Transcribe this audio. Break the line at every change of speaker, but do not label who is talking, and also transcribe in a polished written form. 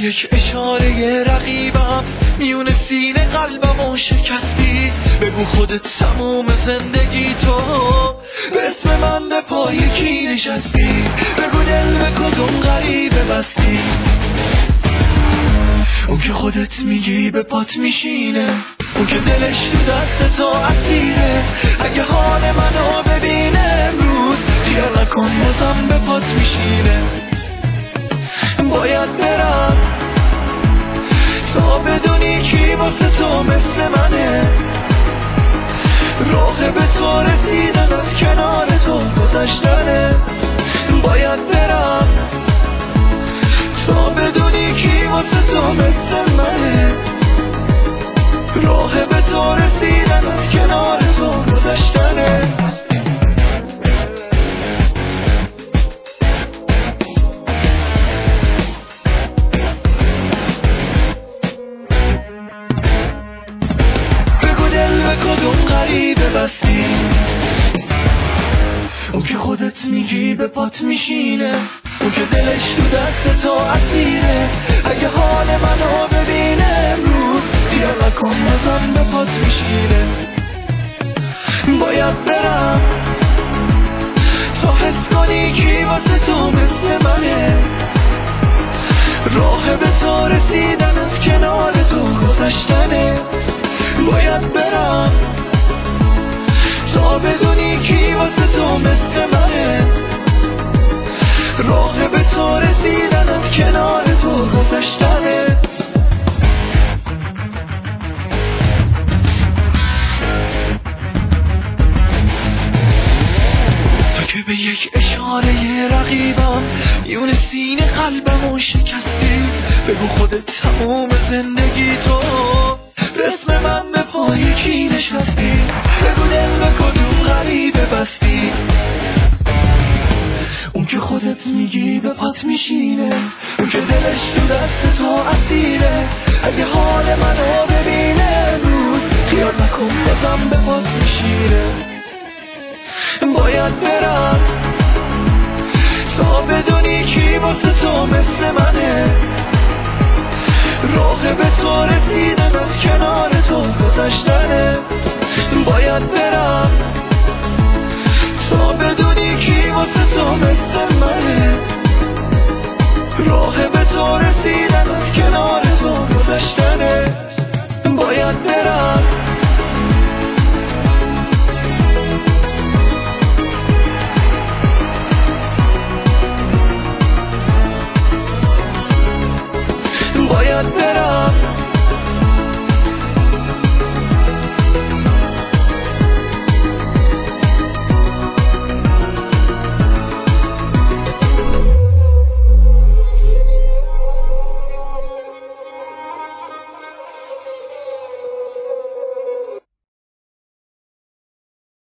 یک اشاره رقیبم میون سینه قلبمو شکستی. بگو خودت تموم زندگی تو به اسم من به پای کی نشستی. بگو دل به کدوم غریبه بستی. اون که خودت میگی به پات میشینه، اون که دلش تو دست تو اسیره. اگه حال منو ببینه امروز خیال نکن بازم به پات میشینه. باید برم تا بدونی کی واسه تو مثل منه. راه به تو رسیدن از کنار تو گذشتنه. باید برم تا بدونی کی واسه تو مثل منه. راه به تو رسیدن از کنار تو گذشتنه. بگو دل به کدوم غریبه بستی. اون که خودت میگی به پات میشینه، اون که دلش تو دست تو اسیره. اگه حال منو ببینه امروز دیگه نکن بازم به پات میشینه. باید برم تا حس کنی کی واسه تو مثل منه. راه به تو رسیدن از کنار تو گذشتنه. باید برم تا بدونی کی واسه تو مثل منه. راه به تو رسیدن از کنار تو گذشتنه. تو که به یک اشاره رقیبم میون سینه قلبمو شکستی. بگو خودت تموم زندگی تو به اسم من به پای کی نشستی. بگو دل به کدوم غریبه بستی. اون که خودت میگی به پات میشینه، اون که دلش تو دست تو اسیره. اگه حال منو ببینه امروز خیال نکن بازم به پات میشینه. باید برم تا بدونی کی واسه تو مثل منه. راه به تو رسیدن از کنار تو گذشتنه. باید برم